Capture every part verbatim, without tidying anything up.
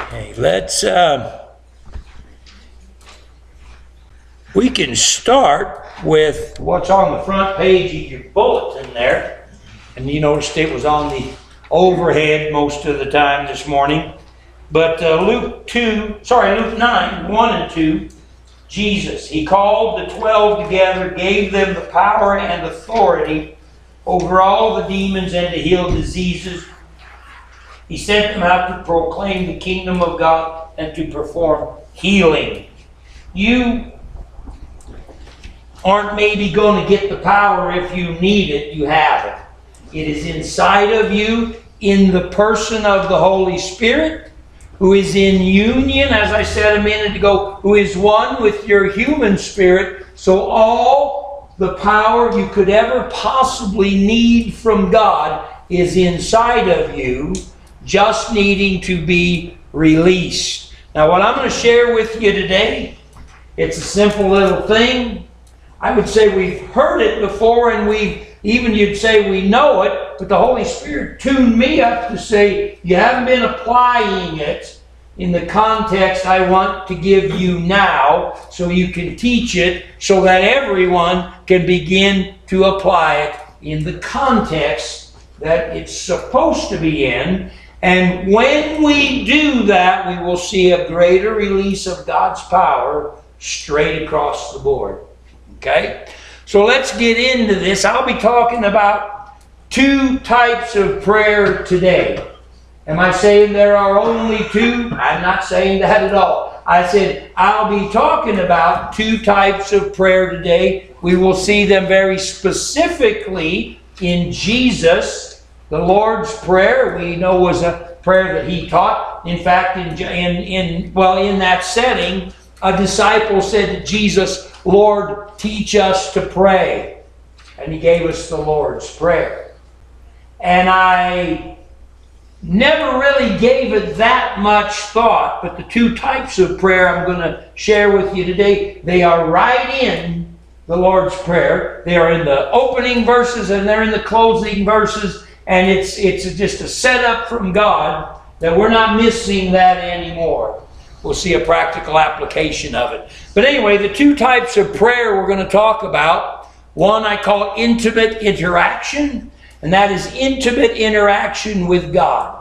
Okay, let's, uh, we can start with what's on the front page of your bulletin there. And you noticed it was on the overhead most of the time this morning. But uh, Luke two, sorry, Luke nine, one and two, Jesus, He called the twelve together, gave them the power and authority over all the demons and to heal diseases. He sent them out to proclaim the kingdom of God and to perform healing. You aren't maybe going to get the power if you need it. You have it. It is inside of you in the person of the Holy Spirit, who is in union, as I said a minute ago, who is one with your human spirit. So all the power you could ever possibly need from God is inside of you, just needing to be released. Now, what I'm going to share with you today, it's a simple little thing. I would say we've heard it before, and we've even you'd say we know it, but the Holy Spirit tuned me up to say you haven't been applying it in the context I want to give you now, so you can teach it so that everyone can begin to apply it in the context that it's supposed to be in. And when we do that, we will see a greater release of God's power straight across the board. Okay? So let's get into this. I'll be talking about two types of prayer today. Am I saying there are only two? I'm not saying that at all. I said I'll be talking about two types of prayer today. We will see them very specifically in Jesus. The Lord's Prayer, we know, was a prayer that He taught. In fact, in, in, in well, in that setting, a disciple said to Jesus, "Lord, teach us to pray." And He gave us the Lord's Prayer. And I never really gave it that much thought, but the two types of prayer I'm going to share with you today, they are right in the Lord's Prayer. They are in the opening verses and they're in the closing verses. And it's, it's just a setup from God that we're not missing that anymore. We'll see a practical application of it. But anyway, the two types of prayer we're going to talk about, one I call intimate interaction, and that is intimate interaction with God.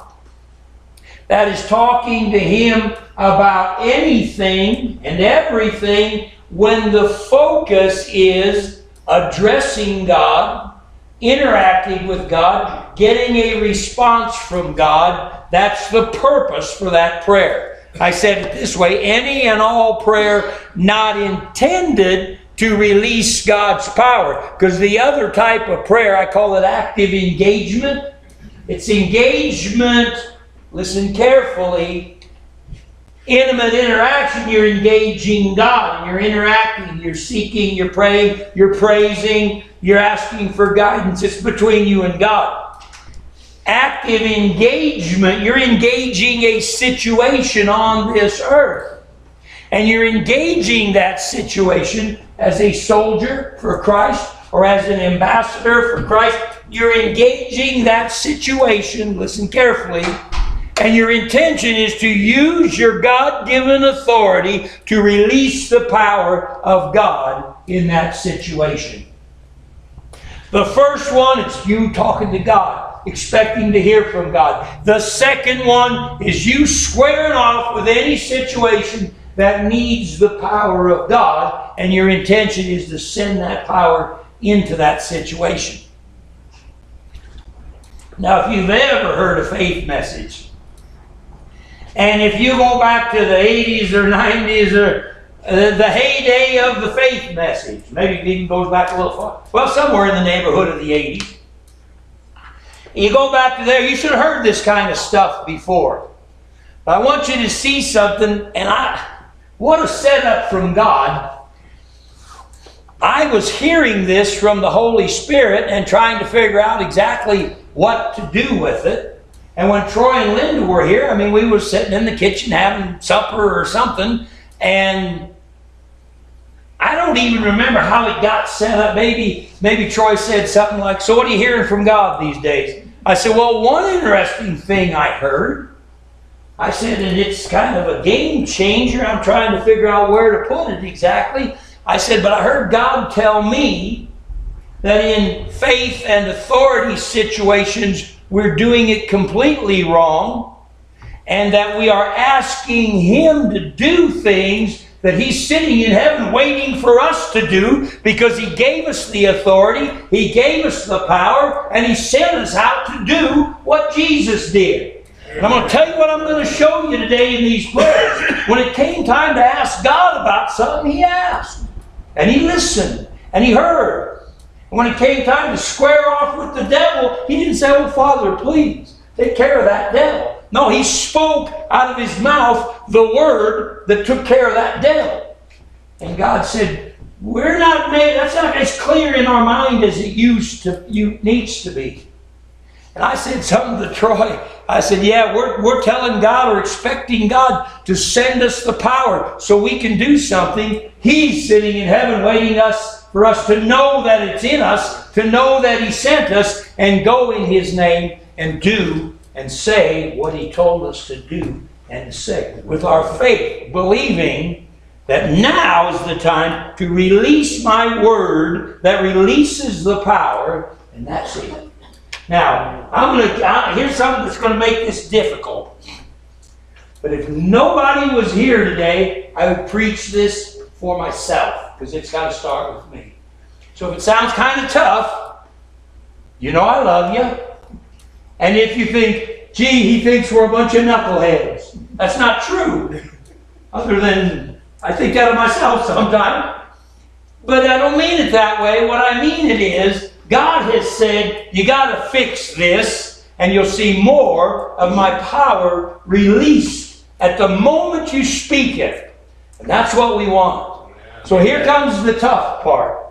That is talking to Him about anything and everything when the focus is addressing God, interacting with God, getting a response from God. That's the purpose for that prayer. I said it this way: any and all prayer not intended to release God's power. Because the other type of prayer, I call it active engagement. It's engagement, listen carefully, intimate interaction. You're engaging God, and you're interacting, you're seeking, you're praying, you're praising, you're asking for guidance. It's between you and God. Active engagement, you're engaging a situation on this earth. And you're engaging that situation as a soldier for Christ or as an ambassador for Christ. You're engaging that situation, listen carefully, and your intention is to use your God-given authority to release the power of God in that situation. The first one, it's you talking to God, expecting to hear from God. The second one is you squaring off with any situation that needs the power of God, and your intention is to send that power into that situation. Now, if you've ever heard a faith message, and if you go back to the eighties or nineties or uh, the heyday of the faith message, maybe it even goes back a little far, well, somewhere in the neighborhood of the eighties, you go back to there, you should have heard this kind of stuff before. But I want you to see something, and I, what a setup from God. I was hearing this from the Holy Spirit and trying to figure out exactly what to do with it. And when Troy and Linda were here, I mean, we were sitting in the kitchen having supper or something, and I don't even remember how it got set up. Maybe, maybe Troy said something like, "So what are you hearing from God these days?" I said, "Well, one interesting thing I heard I said, and it's kind of a game changer. I'm trying to figure out where to put it exactly. I said, but I heard God tell me that in faith and authority situations, we're doing it completely wrong, and that we are asking Him to do things that He's sitting in heaven waiting for us to do, because He gave us the authority, He gave us the power, and He sent us out to do what Jesus did. And I'm going to tell you what I'm going to show you today in these prayers. When it came time to ask God about something, He asked. And He listened. And He heard. And when it came time to square off with the devil, He didn't say, oh, Father, please, take care of that devil. No, He spoke out of His mouth the word that took care of that devil. And God said, we're not made, that's not as clear in our mind as it used to, you, needs to be. And I said something to Troy. I said, yeah, we're, we're telling God or expecting God to send us the power so we can do something. He's sitting in heaven waiting us for us to know that it's in us, to know that He sent us, and go in His name and do and say what He told us to do and say. With our faith, believing that now is the time to release my word that releases the power, and that's it. Now, I'm going to, here's something that's going to make this difficult. But if nobody was here today, I would preach this for myself, because it's got to start with me. So if it sounds kind of tough, you know I love you. And if you think, gee, he thinks we're a bunch of knuckleheads, that's not true. Other than I think that of myself sometimes. But I don't mean it that way. What I mean it is, God has said, you got to fix this, and you'll see more of my power released at the moment you speak it. And that's what we want. So here comes the tough part.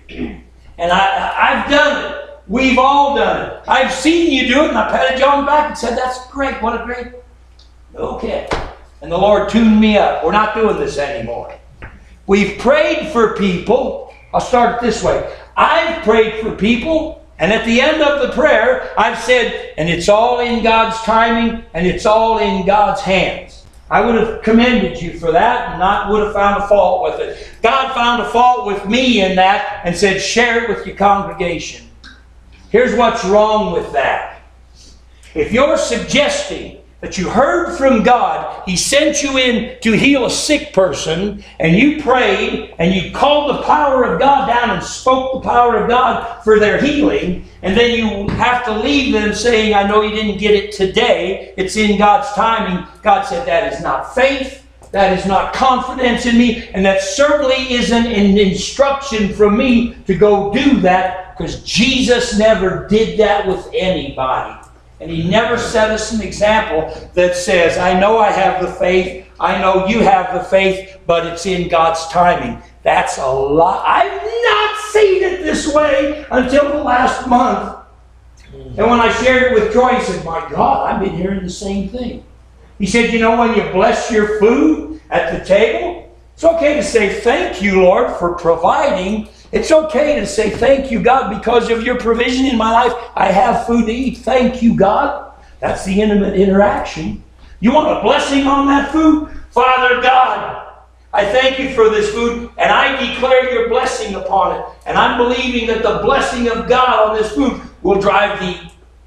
And I, I've done it. We've all done it. I've seen you do it, and I patted you on the back and said, that's great. What a great... Okay. And the Lord tuned me up. We're not doing this anymore. We've prayed for people. I'll start it this way. I've prayed for people, and at the end of the prayer, I've said, and it's all in God's timing, and it's all in God's hands. I would have commended you for that, and not would have found a fault with it. God found a fault with me in that, and said, share it with your congregation. Here's what's wrong with that. If you're suggesting that you heard from God, He sent you in to heal a sick person, and you prayed, and you called the power of God down and spoke the power of God for their healing, and then you have to leave them saying, I know you didn't get it today, it's in God's timing. God said, that is not faith, that is not confidence in me, and that certainly isn't an instruction from me to go do that, because Jesus never did that with anybody. And He never set us an example that says, I know I have the faith, I know you have the faith, but it's in God's timing. That's a lot. I've not seen it this way until the last month. And when I shared it with Troy, he said, my God, I've been hearing the same thing. He said, you know, when you bless your food at the table, it's okay to say thank you, Lord, for providing. It's okay to say, thank you, God, because of your provision in my life. I have food to eat. Thank you, God. That's the intimate interaction. You want a blessing on that food? Father God, I thank you for this food, and I declare your blessing upon it. And I'm believing that the blessing of God on this food will drive the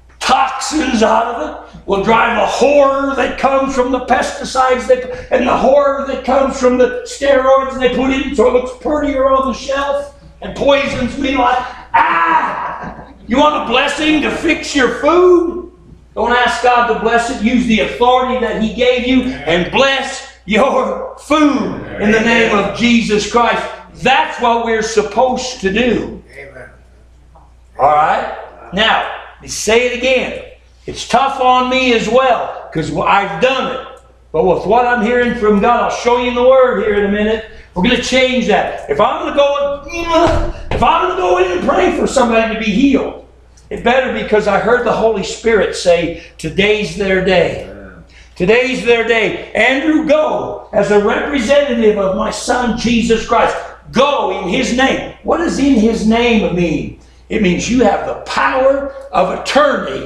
toxins out of it, will drive the horror that comes from the pesticides that, and the horror that comes from the steroids they put in so it looks prettier on the shelf. And poisons me like, ah! You want a blessing to fix your food? Don't ask God to bless it. Use the authority that He gave you and bless your food in the name of Jesus Christ. That's what we're supposed to do. Amen. All right? Now, let me say it again. It's tough on me as well because I've done it. But with what I'm hearing from God, I'll show you in the Word here in a minute. We're going to change that. If I'm going to go, if I'm going to go in and pray for somebody to be healed, it better because I heard the Holy Spirit say, today's their day. Today's their day. Andrew, go as a representative of my Son, Jesus Christ. Go in His name. What does in His name mean? It means you have the power of attorney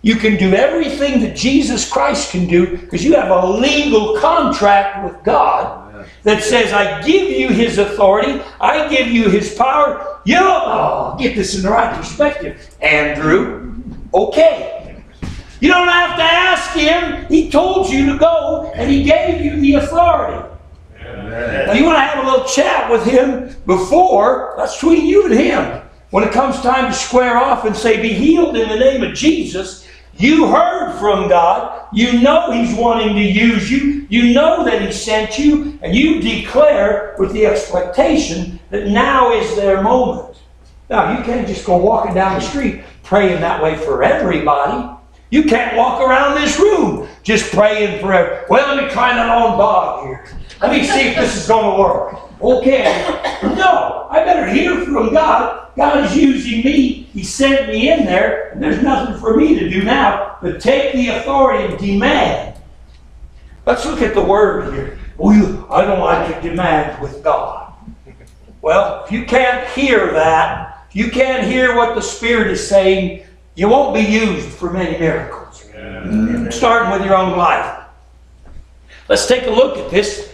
You can do everything that Jesus Christ can do because you have a legal contract with God that says, I give you His authority, I give you His power. You oh, get this in the right perspective, Andrew. Okay. You don't have to ask Him. He told you to go, and He gave you the authority. Amen. Now you want to have a little chat with Him before, that's between you and Him. When it comes time to square off and say, be healed in the name of Jesus, you heard from God. You know He's wanting to use you. You know that He sent you. And you declare with the expectation that now is their moment. Now, you can't just go walking down the street praying that way for everybody. You can't walk around this room just praying for everybody. Well, let me try that on dog here. Let me see if this is going to work. Okay. No, I better hear from God. God is using me. He sent me in there, and there's nothing for me to do now but take the authority and demand. Let's look at the word here. Well, I don't like to demand with God. Well, if you can't hear that, if you can't hear what the Spirit is saying, you won't be used for many miracles. Amen. Starting with your own life. Let's take a look at this.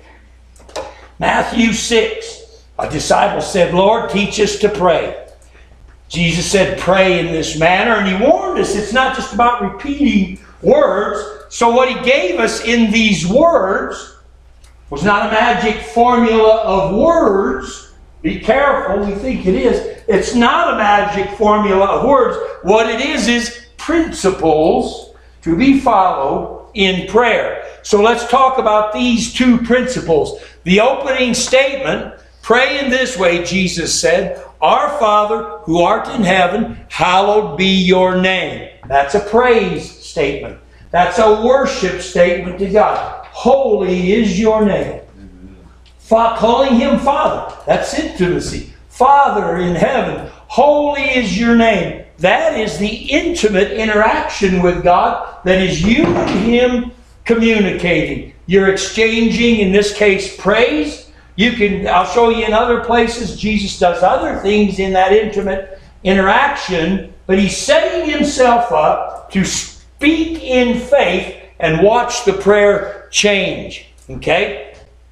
Matthew six. A disciple said, Lord, teach us to pray. Jesus said, pray in this manner. And He warned us, it's not just about repeating words. So what He gave us in these words was not a magic formula of words. Be careful, we think it is. It's not a magic formula of words. What it is is principles to be followed in prayer. So let's talk about these two principles. The opening statement, pray in this way, Jesus said, Our Father who art in heaven, hallowed be your name. That's a praise statement. That's a worship statement to God. Holy is your name. Fa- calling Him Father. That's intimacy. Father in heaven, holy is your name. That is the intimate interaction with God that is you and Him communicating. You're exchanging, in this case, praise. You can, I'll show you in other places, Jesus does other things in that intimate interaction, but He's setting Himself up to speak in faith and watch the prayer change. Okay?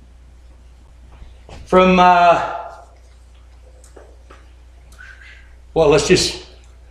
From, uh, well, let's just,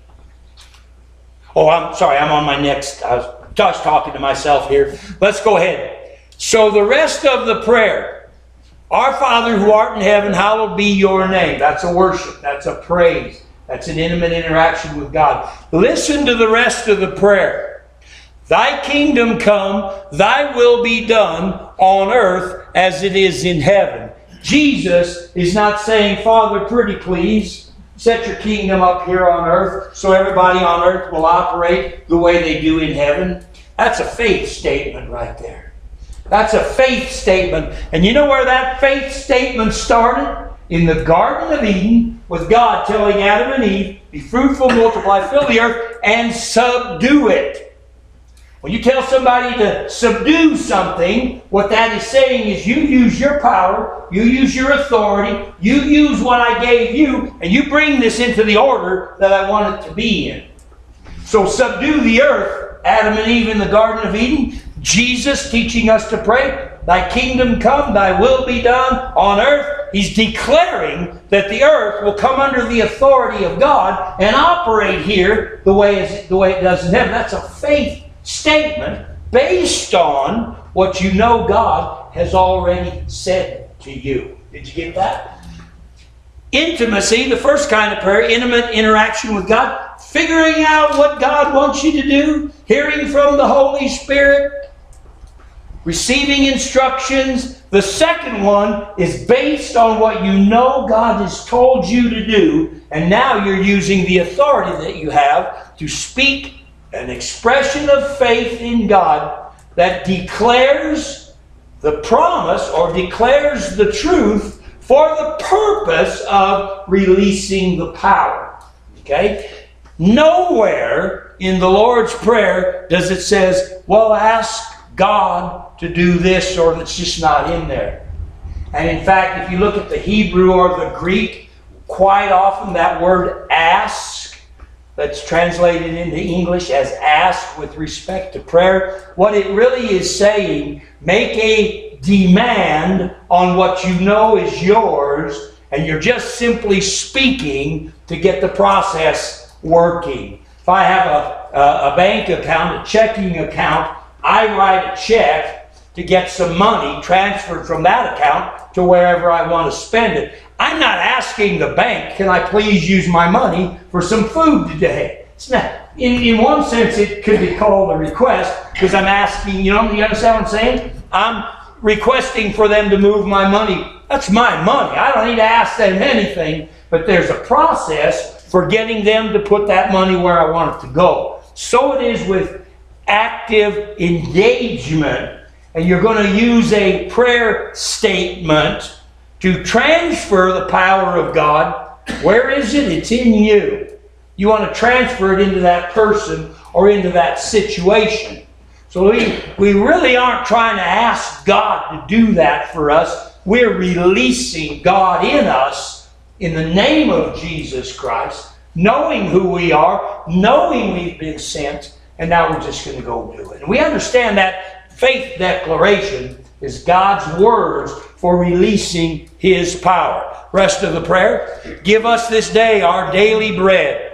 oh, I'm sorry, I'm on my next, I was just talking to myself here. Let's go ahead. So the rest of the prayer, Our Father who art in heaven, hallowed be your name. That's a worship. That's a praise. That's an intimate interaction with God. Listen to the rest of the prayer. Thy kingdom come, thy will be done on earth as it is in heaven. Jesus is not saying, Father, pretty please, set your kingdom up here on earth so everybody on earth will operate the way they do in heaven. That's a faith statement right there. That's a faith statement. And you know where that faith statement started? In the Garden of Eden, with God telling Adam and Eve, be fruitful, multiply, fill the earth, and subdue it. When you tell somebody to subdue something, what that is saying is you use your power, you use your authority, you use what I gave you, and you bring this into the order that I want it to be in. So subdue the earth, Adam and Eve in the Garden of Eden. Jesus teaching us to pray, thy kingdom come, thy will be done on earth. He's declaring that the earth will come under the authority of God and operate here the way, it, the way it does in heaven. That's a faith statement based on what you know God has already said to you. Did you get that? Intimacy, the first kind of prayer, intimate interaction with God, figuring out what God wants you to do, hearing from the Holy Spirit, receiving instructions. The second one is based on what you know God has told you to do, and now you're using the authority that you have to speak an expression of faith in God that declares the promise or declares the truth for the purpose of releasing the power. Okay? Nowhere in the Lord's Prayer does it says, well, ask God to do this, or it's just not in there. And in fact, if you look at the Hebrew or the Greek, quite often that word ask that's translated into English as ask with respect to prayer. What it really is saying, make a demand on what you know is yours, and you're just simply speaking to get the process working. If I have a, a, a bank account, a checking account, I write a check to get some money transferred from that account to wherever I want to spend it. I'm not asking the bank, can I please use my money for some food today? It's not, in, in one sense, it could be called a request, because I'm asking, you know, you understand what I'm saying? I'm requesting for them to move my money. That's my money. I don't need to ask them anything, but there's a process for getting them to put that money where I want it to go. So it is with active engagement, and you're going to use a prayer statement to transfer the power of God. Where is it? It's in you. You want to transfer it into that person or into that situation. So we, we really aren't trying to ask God to do that for us. We're releasing God in us in the name of Jesus Christ, knowing who we are, knowing we've been sent, and now we're just going to go do it. And we understand that faith declaration is God's words for releasing His power. Rest of the prayer. Give us this day our daily bread.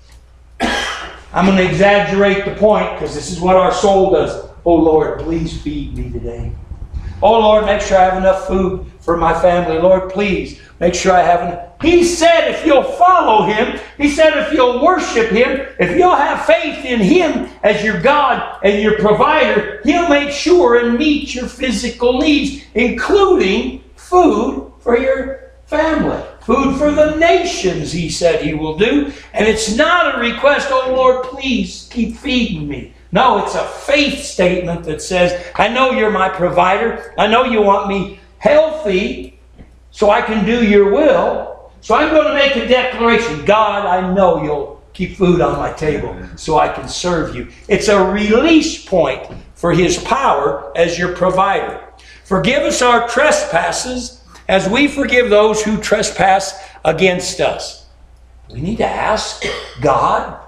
I'm going to exaggerate the point because this is what our soul does. Oh Lord, please feed me today. Oh Lord, make sure I have enough food for my family. Lord, please make sure I have enough. He said if you'll follow Him, He said if you'll worship Him, if you'll have faith in Him as your God and your provider, He'll make sure and meet your physical needs, including food for your family. Food for the nations, He said He will do. And it's not a request, oh Lord, please keep feeding me. No, it's a faith statement that says, I know you're my provider. I know you want me healthy so I can do your will. So I'm going to make a declaration. God, I know you'll keep food on my table so I can serve you. It's a release point for His power as your provider. Forgive us our trespasses as we forgive those who trespass against us. We need to ask God.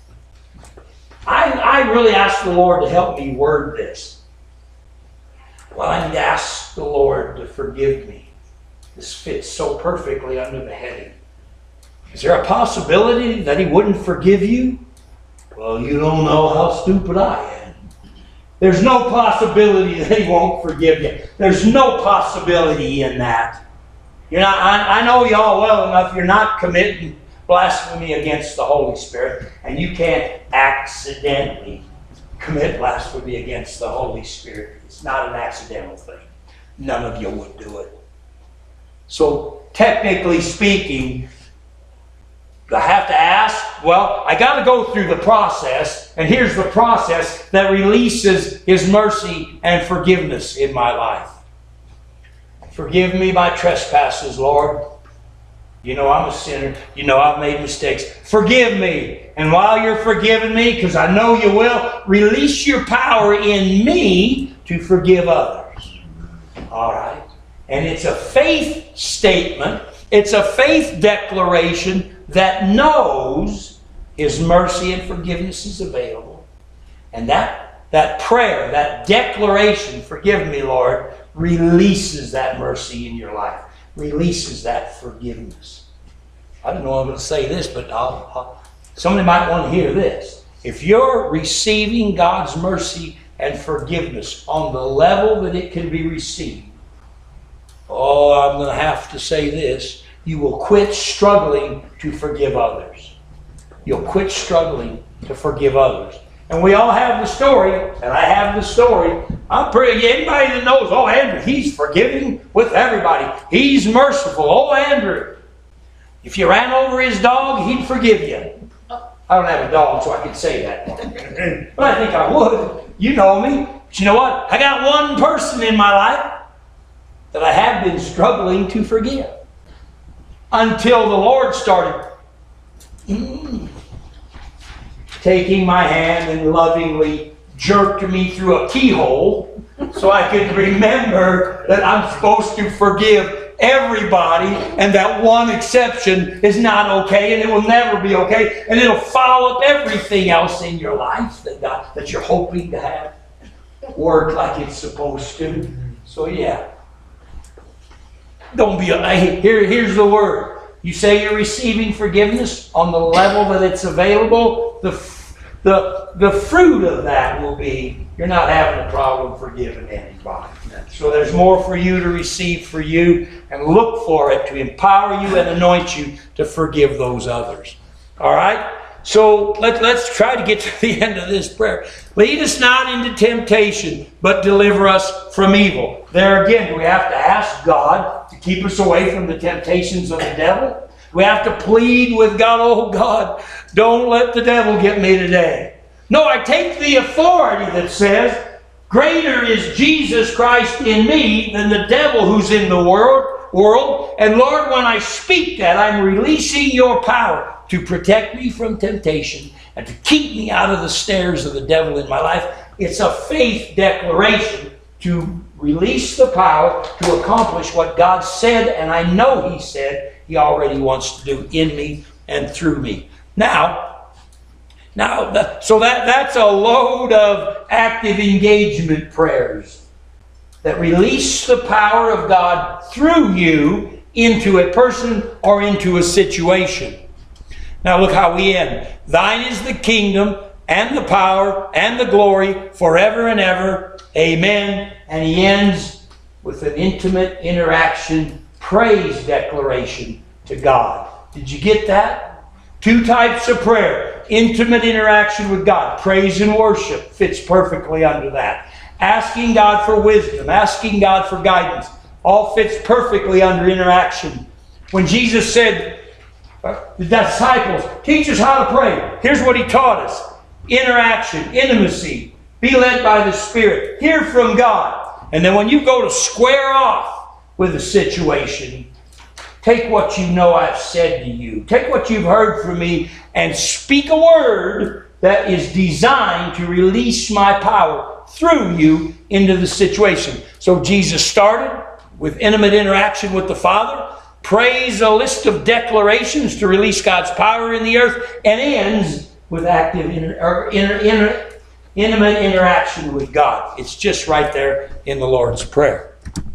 I, I really ask the Lord to help me word this. Well, I need to ask the Lord to forgive me. This fits so perfectly under the heading. Is there a possibility that He wouldn't forgive you? Well, you don't know how stupid I am. There's no possibility that He won't forgive you. There's no possibility in that. You're not, I, I know y'all well enough. You're not committing blasphemy against the Holy Spirit, and you can't accidentally commit blasphemy against the Holy Spirit. It's not an accidental thing. None of you would do it. So, technically speaking, I have to ask, well, I got to go through the process, and here's the process that releases His mercy and forgiveness in my life. Forgive me my trespasses, Lord. You know I'm a sinner. You know I've made mistakes. Forgive me. And while you're forgiving me, because I know you will, release your power in me to forgive others. All right? And it's a faith statement. It's a faith declaration that knows His mercy and forgiveness is available. And that, that prayer, that declaration, forgive me, Lord, releases that mercy in your life. Releases that forgiveness. I don't know if I'm going to say this, but I'll, I'll, somebody might want to hear this. If you're receiving God's mercy and forgiveness on the level that it can be received, oh, I'm going to have to say this. You will quit struggling to forgive others. You'll quit struggling to forgive others. And we all have the story, and I have the story. I'm pretty, anybody that knows, oh, Andrew, he's forgiving with everybody. He's merciful. Oh, Andrew, if you ran over his dog, he'd forgive you. I don't have a dog, so I can say that. But I think I would. You know me. But you know what? I got one person in my life that I have been struggling to forgive. Until the Lord started mm, taking my hand and lovingly jerked me through a keyhole so I could remember that I'm supposed to forgive everybody, and that one exception is not okay, and it will never be okay, and it'll foul up everything else in your life that God, that you're hoping to have work like it's supposed to. So yeah, don't be. Here, here's the word. You say you're receiving forgiveness on the level that it's available. The the the fruit of that will be you're not having a problem forgiving anybody. So there's more for you to receive for you, and look for it to empower you and anoint you to forgive those others. All right? So let, let's try to get to the end of this prayer. Lead us not into temptation, but deliver us from evil. There again, we have to ask God to keep us away from the temptations of the devil. We have to plead with God, oh God, don't let the devil get me today. No, I take the authority that says, greater is Jesus Christ in me than the devil who's in the world. world. And Lord, when I speak that, I'm releasing your power to protect me from temptation and to keep me out of the snares of the devil in my life. It's a faith declaration to release the power to accomplish what God said, and I know He said He already wants to do in me and through me. Now, Now, so that, that's a load of active engagement prayers that release the power of God through you into a person or into a situation. Now look how we end. Thine is the kingdom and the power and the glory forever and ever. Amen. And he ends with an intimate interaction, praise declaration to God. Did you get that? Two types of prayer. Intimate interaction with God. Praise and worship fits perfectly under that. Asking God for wisdom. Asking God for guidance. All fits perfectly under interaction. When Jesus said, uh, the disciples, teach us how to pray. Here's what He taught us. Interaction, intimacy. Be led by the Spirit. Hear from God. And then when you go to square off with a situation, take what you know I've said to you. Take what you've heard from me and speak a word that is designed to release my power through you into the situation. So Jesus started with intimate interaction with the Father, prays a list of declarations to release God's power in the earth, and ends with active inter, or inter, inter, intimate interaction with God. It's just right there in the Lord's Prayer.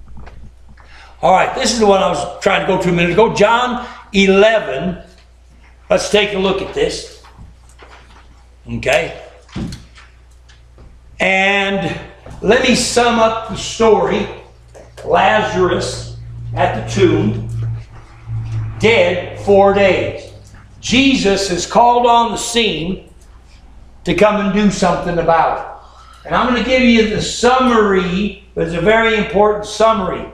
All right, this is the one I was trying to go to a minute ago. John eleven. Let's take a look at this. Okay. And let me sum up the story. Lazarus at the tomb, dead four days. Jesus is called on the scene to come and do something about it. And I'm going to give you the summary. It's a very important summary.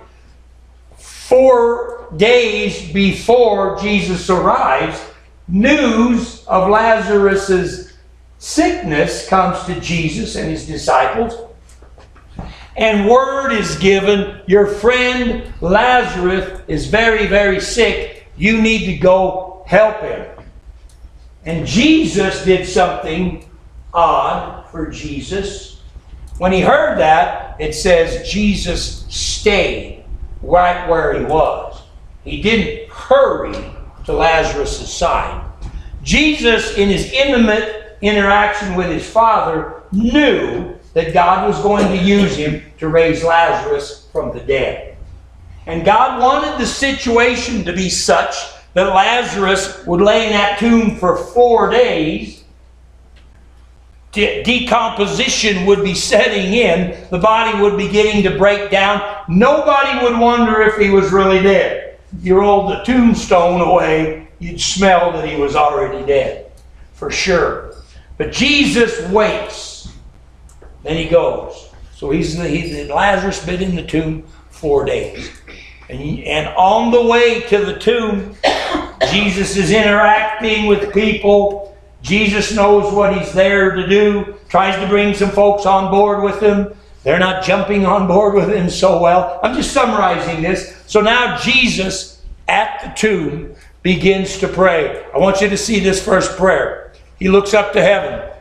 Four days before Jesus arrives, news of Lazarus' sickness comes to Jesus and His disciples. And word is given, your friend Lazarus is very, very sick. You need to go help him. And Jesus did something odd for Jesus. When He heard that, it says Jesus stayed right where He was. He didn't hurry to Lazarus' side. Jesus, in His intimate interaction with His Father, knew that God was going to use Him to raise Lazarus from the dead. And God wanted the situation to be such that Lazarus would lay in that tomb for four days. De- decomposition would be setting in. The body would be beginning to break down. Nobody would wonder if he was really dead. If you rolled the tombstone away, you'd smell that he was already dead. For sure. But Jesus waits. Then He goes. So he's, he's Lazarus been in the tomb four days. And, he, and on the way to the tomb, Jesus is interacting with people. Jesus knows what He's there to do. Tries to bring some folks on board with Him. They're not jumping on board with Him so well. I'm just summarizing this. So now Jesus, at the tomb, begins to pray. I want you to see this first prayer. He looks up to heaven.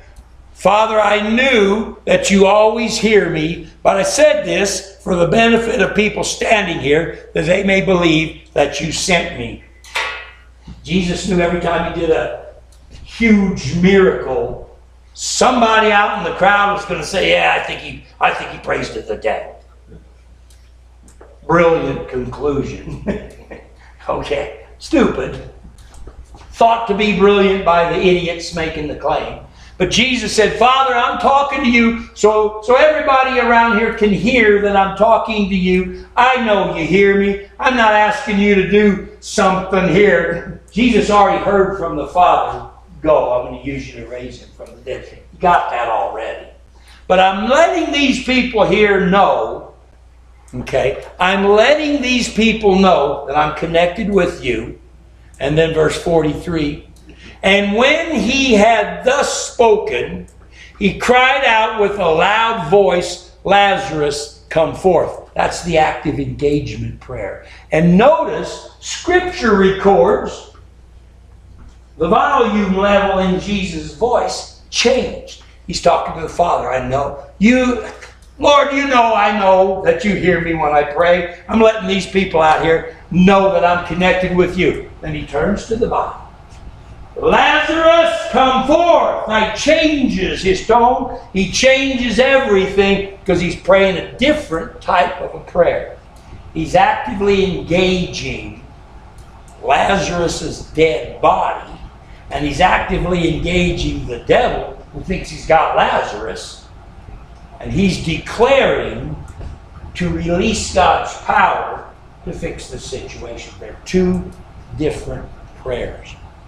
Father, I knew that you always hear me, but I said this for the benefit of people standing here, that they may believe that you sent me. Jesus knew every time he did a huge miracle, somebody out in the crowd was going to say, yeah, I think he, I think he praised to the devil. Brilliant conclusion. Okay, stupid. Thought to be brilliant by the idiots making the claim. But Jesus said, Father, I'm talking to you so, so everybody around here can hear that I'm talking to you. I know you hear me. I'm not asking you to do something here. Jesus already heard from the Father. Go, I'm going to use you to raise him from the dead. You got that already. But I'm letting these people here know, okay, I'm letting these people know that I'm connected with you. And then verse forty-three, and when he had thus spoken, he cried out with a loud voice, Lazarus, come forth. That's the active engagement prayer. And notice, Scripture records the volume level in Jesus' voice changed. He's talking to the Father. I know. You, Lord, you know I know that you hear me when I pray. I'm letting these people out here know that I'm connected with you. Then he turns to the Bible. Lazarus, come forth. Now he changes his tone. He changes everything because he's praying a different type of a prayer. He's actively engaging Lazarus' dead body. And he's actively engaging the devil who thinks he's got Lazarus. And he's declaring to release God's power to fix the situation. They're two different prayers.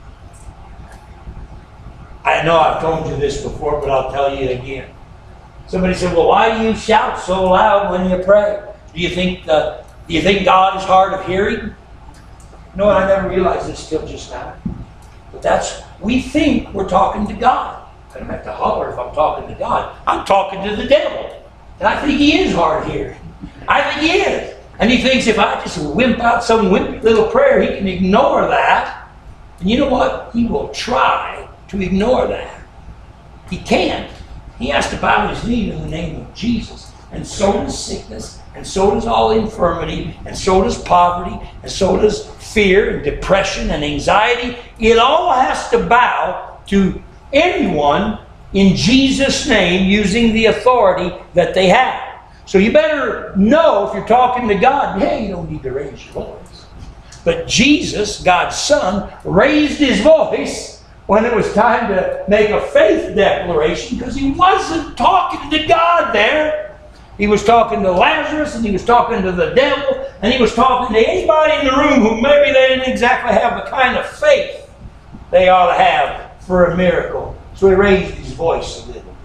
I know I've told you this before, but I'll tell you again. Somebody said, well, why do you shout so loud when you pray? Do you think the, do you think God is hard of hearing? No, I never realized this till just now. But that's, we think we're talking to God. I don't have to holler if I'm talking to God. I'm talking to the devil. And I think he is hard of hearing. I think he is. And he thinks if I just wimp out some wimpy little prayer, he can ignore that. And you know what? He will try to ignore that. He can't. He has to bow his knee in the name of Jesus. And so does sickness, and so does all infirmity, and so does poverty, and so does fear and depression and anxiety. It all has to bow to anyone in Jesus' name using the authority that they have. So you better know if you're talking to God, hey, you don't need to raise your voice. But Jesus, God's Son, raised his voice when it was time to make a faith declaration because he wasn't talking to God there. He was talking to Lazarus, and he was talking to the devil, and he was talking to anybody in the room who maybe they didn't exactly have the kind of faith they ought to have for a miracle. So he raised his voice a little bit.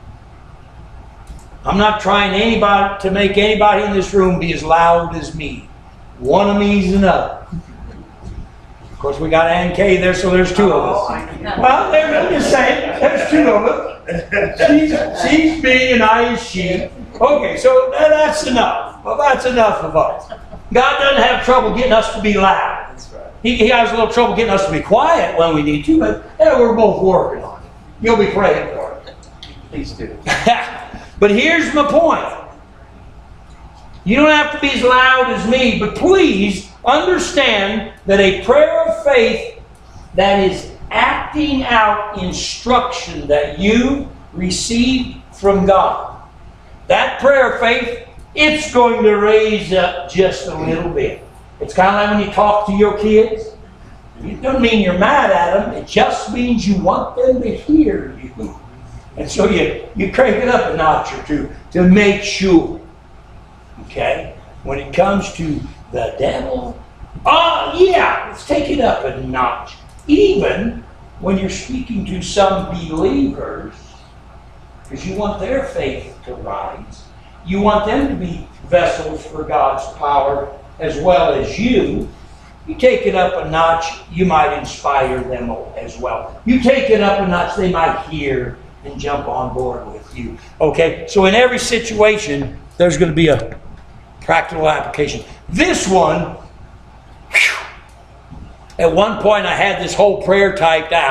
I'm not trying anybody to make anybody in this room be as loud as me. One of me's enough. Of course, we got Ann Kay there, so there's two of us. Well, they're just saying, there's two of us. She's, she's me and I is she. Okay, so that's enough. Well, that's enough of us. God doesn't have trouble getting us to be loud. That's right. He, he has a little trouble getting us to be quiet when we need to, but yeah, we're both working on it. You'll be praying for it. Please do. But here's my point. You don't have to be as loud as me, but please understand that a prayer of faith that is acting out instruction that you receive from God, that prayer of faith, it's going to raise up just a little bit. It's kind of like when you talk to your kids. It doesn't mean you're mad at them. It just means you want them to hear you. And so you, you crank it up a notch or two to make sure. Okay? When it comes to the devil, oh yeah, let's take it up a notch. Even when you're speaking to some believers, because you want their faith to rise. You want them to be vessels for God's power as well as you. You take it up a notch, you might inspire them as well. You take it up a notch, they might hear and jump on board with you. Okay, so in every situation, there's going to be a practical application. This one, whew, at one point I had this whole prayer typed out,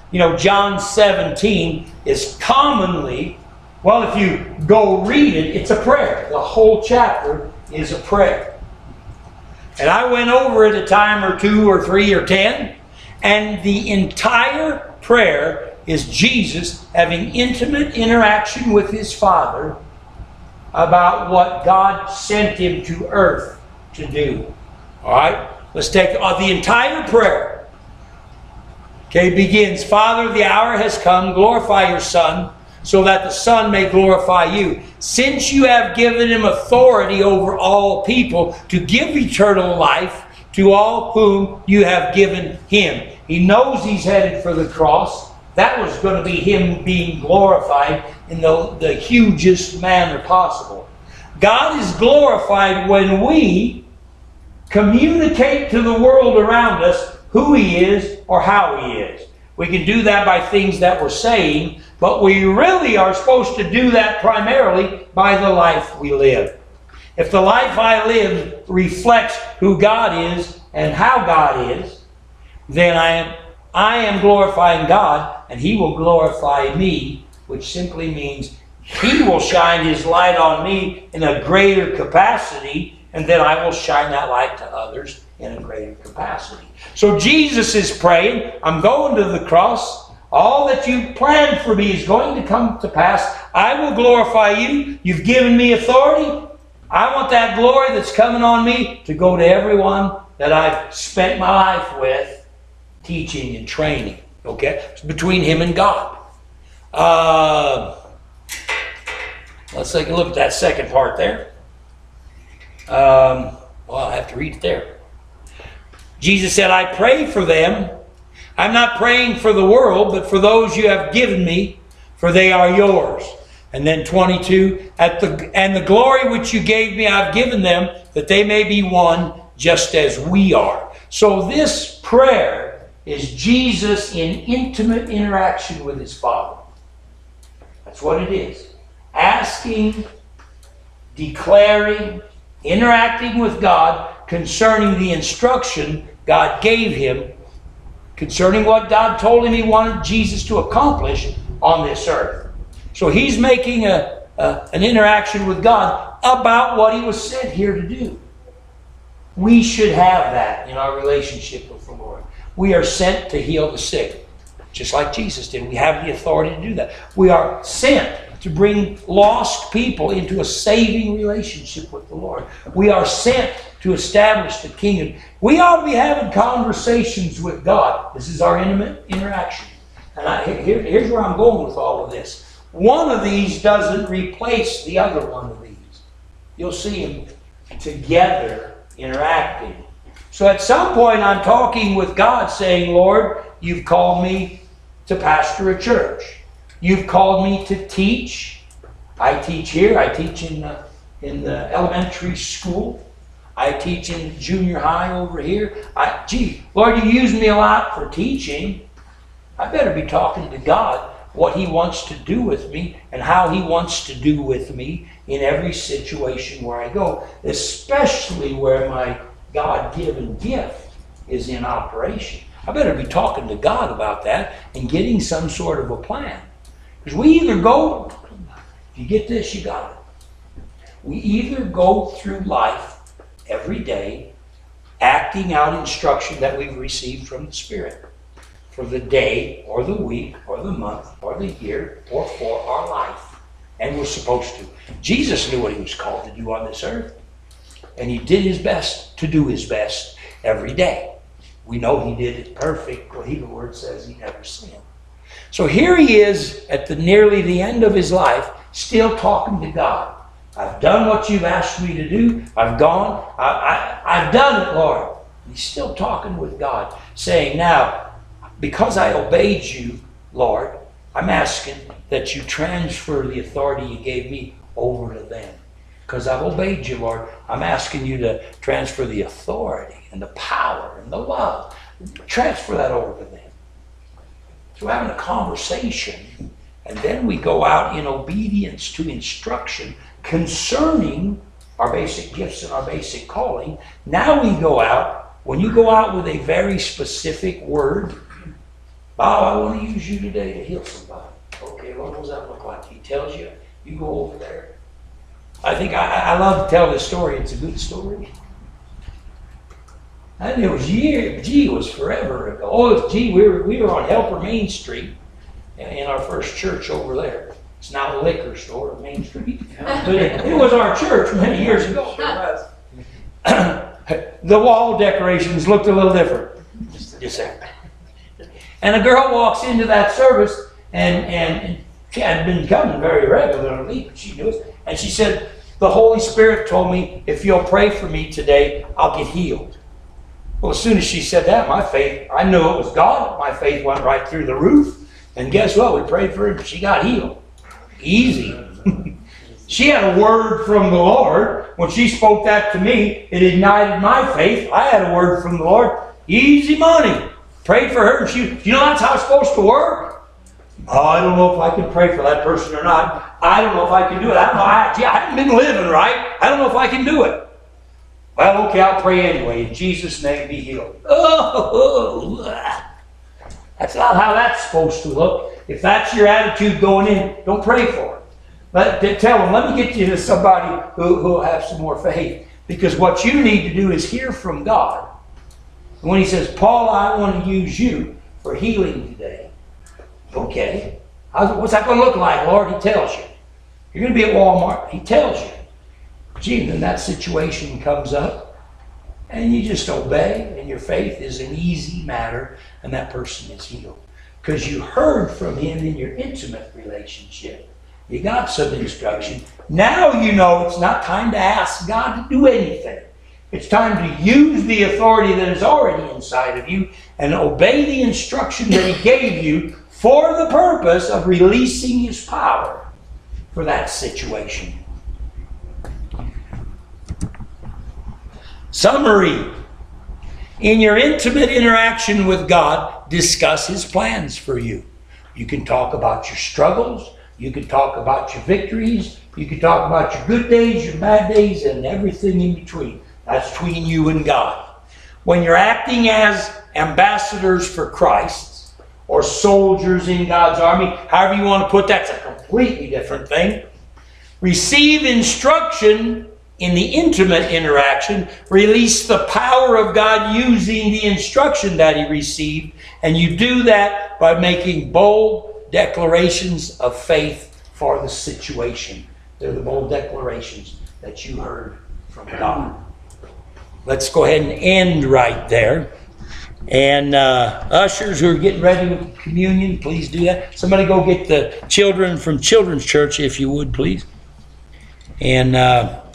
You know, John seventeen is commonly, well, if you go read it, it's a prayer. The whole chapter is a prayer. And I went over it a time or two or three or ten, and the entire prayer is Jesus having intimate interaction with his Father about what God sent him to earth to do. All right? Let's take uh, the entire prayer. Okay, it begins, Father, the hour has come. Glorify your Son, so that the Son may glorify you. Since you have given him authority over all people to give eternal life to all whom you have given him. He knows he's headed for the cross. That was going to be him being glorified in the, the hugest manner possible. God is glorified when we communicate to the world around us who he is or how he is. We can do that by things that we're saying, but we really are supposed to do that primarily by the life we live. If the life I live reflects who God is and how God is, then I am, I am glorifying God, and he will glorify me, which simply means he will shine his light on me in a greater capacity, and then I will shine that light to others in a greater capacity. So Jesus is praying, I'm going to the cross. All that you planned for me is going to come to pass. I will glorify you. You've given me authority. I want that glory that's coming on me to go to everyone that I've spent my life with, teaching and training. Okay? It's between him and God. Uh, let's take a look at that second part there. Um, well, I have to read it there. Jesus said, I pray for them. I'm not praying for the world, but for those you have given me, for they are yours. And then twenty-two, At the, and the glory which you gave me, I've given them, that they may be one, just as we are. So this prayer is Jesus in intimate interaction with his Father. That's what it is. Asking, declaring, interacting with God concerning the instruction God gave him, concerning what God told him he wanted Jesus to accomplish on this earth. So he's making a, a, an interaction with God about what he was sent here to do. We should have that in our relationship with the Lord. We are sent to heal the sick, just like Jesus did. We have the authority to do that. We are sent to bring lost people into a saving relationship with the Lord. We are sent to establish the kingdom. We ought to be having conversations with God. This is our intimate interaction. And I, here, here's where I'm going with all of this. One of these doesn't replace the other one of these. You'll see them together interacting. So at some point I'm talking with God saying, Lord, you've called me to pastor a church. You've called me to teach. I teach here. I teach in the, in the elementary school. I teach in junior high over here. I, gee, Lord, you use me a lot for teaching. I better be talking to God what he wants to do with me and how he wants to do with me in every situation where I go, especially where my God-given gift is in operation. I better be talking to God about that and getting some sort of a plan. Because we either go, if you get this, you got it. We either go through life every day acting out instruction that we've received from the Spirit for the day or the week or the month or the year or for our life. And we're supposed to. Jesus knew what he was called to do on this earth. And he did his best to do his best every day. We know he did it perfect. The Hebrew word says he never sinned. So here he is at the nearly the end of his life, still talking to God. I've done what you've asked me to do. I've gone. I, I, I've done it, Lord. He's still talking with God, saying, now, because I obeyed you, Lord, I'm asking that you transfer the authority you gave me over to them. Because I've obeyed you, Lord, I'm asking you to transfer the authority and the power and the love. Transfer that over to them. So we're having a conversation, and then we go out in obedience to instruction concerning our basic gifts and our basic calling. Now we go out, when you go out with a very specific word, Bob, I want to use you today to heal somebody. Okay, what does that look like? He tells you, you go over there. I think I, I love to tell this story. It's a good story. And it was years, gee, it was forever ago. Oh, gee, we were, we were on Helper Main Street in our first church over there. It's now a liquor store on Main Street. But it, it was our church many years ago. Sure was. The wall decorations looked a little different. Just a second. And a girl walks into that service, and, and, and she had been coming very regularly, but she knew it. And she said, the Holy Spirit told me, if you'll pray for me today, I'll get healed. Well, as soon as she said that, my faith, I knew it was God. My faith went right through the roof. And guess what? We prayed for her, and she got healed. Easy. She had a word from the Lord. When she spoke that to me, it ignited my faith. I had a word from the Lord. Easy money. Prayed for her, and she, you know that's how it's supposed to work? Oh, I don't know if I can pray for that person or not. I don't know if I can do it. I don't know. I, gee, I haven't been living right. I don't know if I can do it. Well, okay, I'll pray anyway. In Jesus' name, be healed. Oh, that's not how that's supposed to look. If that's your attitude going in, don't pray for it. Let, tell them, let me get you to somebody who will have some more faith. Because what you need to do is hear from God. And when he says, Paul, I want to use you for healing today. Okay. How's, what's that going to look like, Lord? He tells you. You're going to be at Walmart. He tells you. Gee, then that situation comes up, and you just obey, and your faith is an easy matter, and that person is healed. Because you heard from him in your intimate relationship. You got some instruction. Now you know it's not time to ask God to do anything. It's time to use the authority that is already inside of you and obey the instruction that he gave you for the purpose of releasing his power for that situation. Summary. In your intimate interaction with God, discuss his plans for you. You can talk about your struggles. You can talk about your victories. You can talk about your good days, your bad days, and everything in between. That's between you and God. When you're acting as ambassadors for Christ or soldiers in God's army, however you want to put that, it's a completely different thing. Receive instruction in the intimate interaction. Release the power of God using the instruction that he received. And you do that by making bold declarations of faith for the situation. They're the bold declarations that you heard from God. Let's go ahead and end right there. And uh, ushers who are getting ready with communion, please do that. Somebody go get the children from Children's Church, if you would, please. And... Uh,